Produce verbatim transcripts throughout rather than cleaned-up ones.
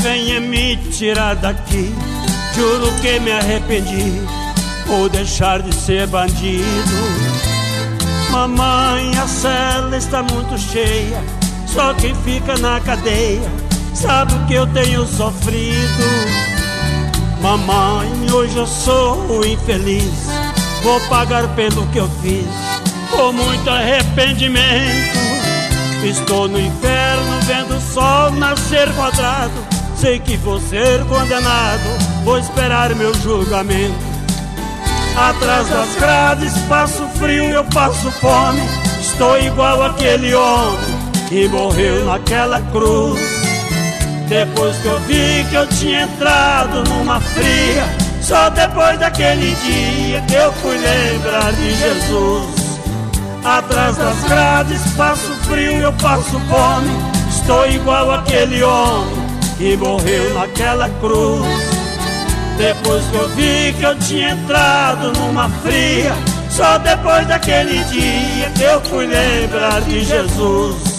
venha me tirar daqui. Juro que me arrependi, vou deixar de ser bandido. Mamãe, a cela está muito cheia, só quem fica na cadeia sabe o que eu tenho sofrido. Mamãe, hoje eu sou infeliz, vou pagar pelo que eu fiz, com muito arrependimento. Estou no inferno vendo o sol nascer quadrado, sei que vou ser condenado, vou esperar meu julgamento. Atrás das grades passo frio, eu passo fome, estou igual aquele homem que morreu naquela cruz. Depois que eu vi que eu tinha entrado numa fria, só depois daquele dia que eu fui lembrar de Jesus. Atrás das grades passo frio, eu passo fome, estou igual aquele homem que morreu naquela cruz. Depois que eu vi que eu tinha entrado numa fria, só depois daquele dia que eu fui lembrar de Jesus.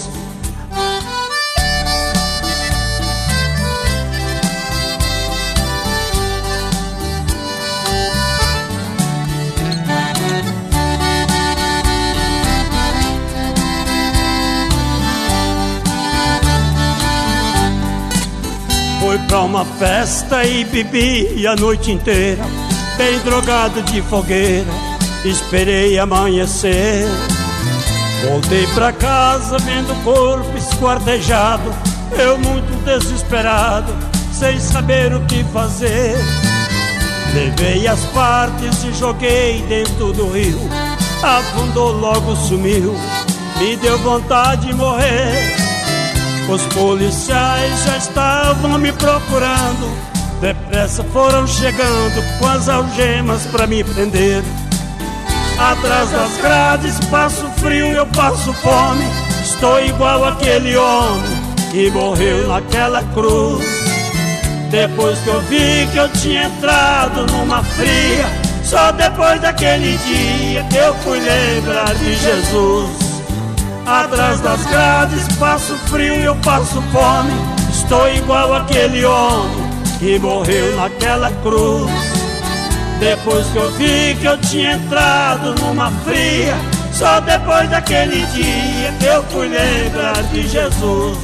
Fui pra uma festa e bebi a noite inteira, bem drogado de fogueira, esperei amanhecer. Voltei pra casa vendo o corpo esquartejado, eu muito desesperado, sem saber o que fazer. Levei as partes e joguei dentro do rio, afundou logo, sumiu, me deu vontade de morrer. Os policiais já estavam me procurando, depressa foram chegando com as algemas pra me prender. Atrás das grades passo frio, eu passo fome, estou igual aquele homem que morreu naquela cruz. Depois que eu vi que eu tinha entrado numa fria, só depois daquele dia que eu fui lembrar de Jesus. Atrás das grades passo frio, eu passo fome, estou igual aquele homem que morreu naquela cruz. Depois que eu vi que eu tinha entrado numa fria, só depois daquele dia que eu fui lembrar de Jesus.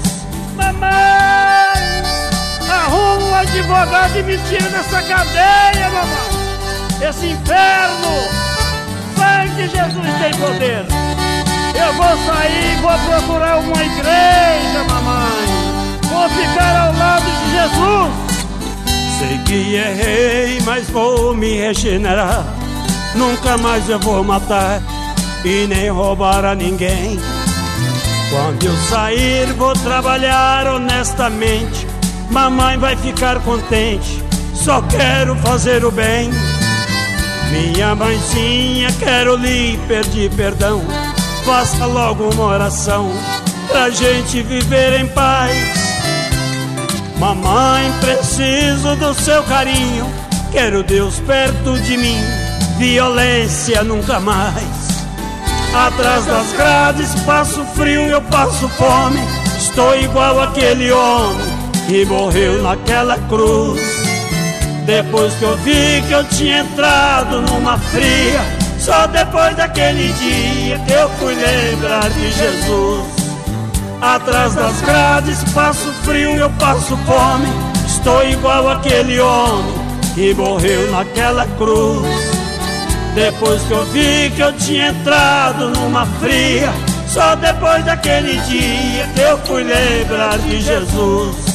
Mamãe, arruma um advogado e me tira dessa cadeia, mamãe. Esse inferno, sangue de Jesus tem poder. Eu vou sair, vou procurar uma igreja, mamãe. Vou ficar ao lado de Jesus. Sei que errei, mas vou me regenerar. Nunca mais eu vou matar e nem roubar a ninguém. Quando eu sair, vou trabalhar honestamente. Mamãe vai ficar contente, só quero fazer o bem. Minha mãezinha, quero lhe pedir perdão, faça logo uma oração pra gente viver em paz. Mamãe, preciso do seu carinho, quero Deus perto de mim, violência nunca mais. Atrás das grades passo frio, eu passo fome, estou igual aquele homem que morreu naquela cruz. Depois que eu vi que eu tinha entrado numa fria, só depois daquele dia que eu fui lembrar de Jesus. Atrás das grades passo frio, eu passo fome, estou igual aquele homem que morreu naquela cruz. Depois que eu vi que eu tinha entrado numa fria, só depois daquele dia que eu fui lembrar de Jesus.